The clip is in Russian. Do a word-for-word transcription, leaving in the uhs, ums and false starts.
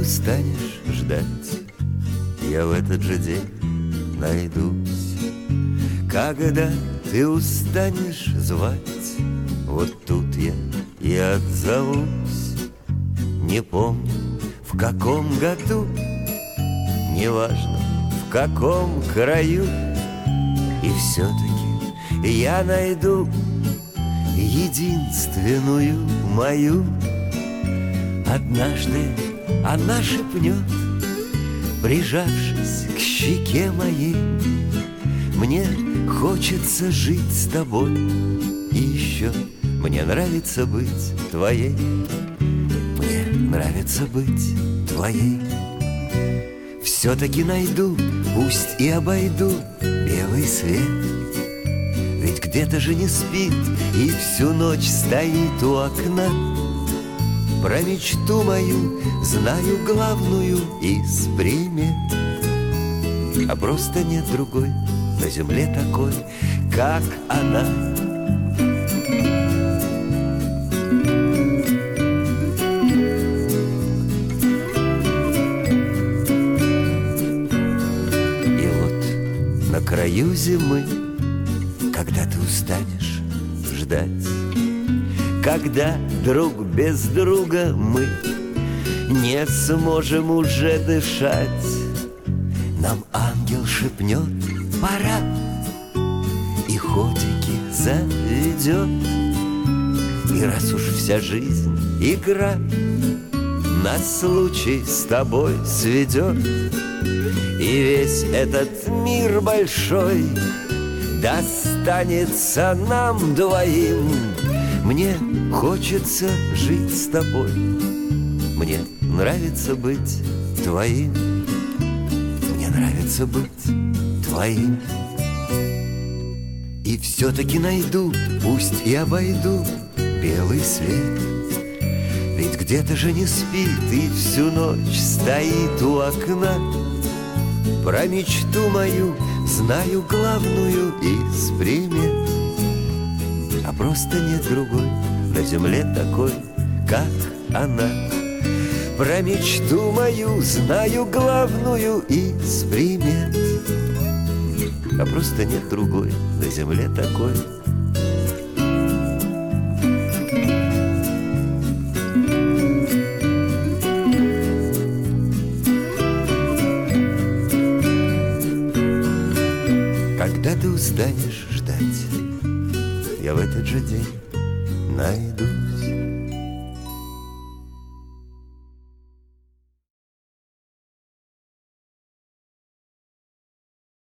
устанешь ждать, я в этот же день найдусь. Когда ты устанешь звать, вот тут я и отзовусь. Не помню, в каком году, неважно, в каком краю, и все-таки я найду единственную мою. Однажды она шепнет, прижавшись к щеке моей: мне хочется жить с тобой, и еще мне нравится быть твоей. Мне нравится быть твоей. Все-таки найду, пусть и обойду белый свет, ведь где-то же не спит и всю ночь стоит у окна. Про мечту мою знаю главную из примет, а просто нет другой на земле такой, как она. И вот на краю зимы, когда ты устанешь ждать, когда друг без друга мы не сможем уже дышать, нам ангел шепнет: пора, и ходики заведет. И раз уж вся жизнь игра нас случай с тобой сведет, и весь этот мир большой достанется нам двоим. Мне хочется жить с тобой, мне нравится быть твоим. Мне нравится быть твоим. И все-таки найду, пусть и обойду белый свет, ведь где-то же не спит и всю ночь стоит у окна. Про мечту мою знаю главную из примет, а просто нет другой на земле такой, как она. Про мечту мою знаю главную из примет, а просто нет другой на земле такой. Когда ты устанешь ждать, я в этот же день найдусь.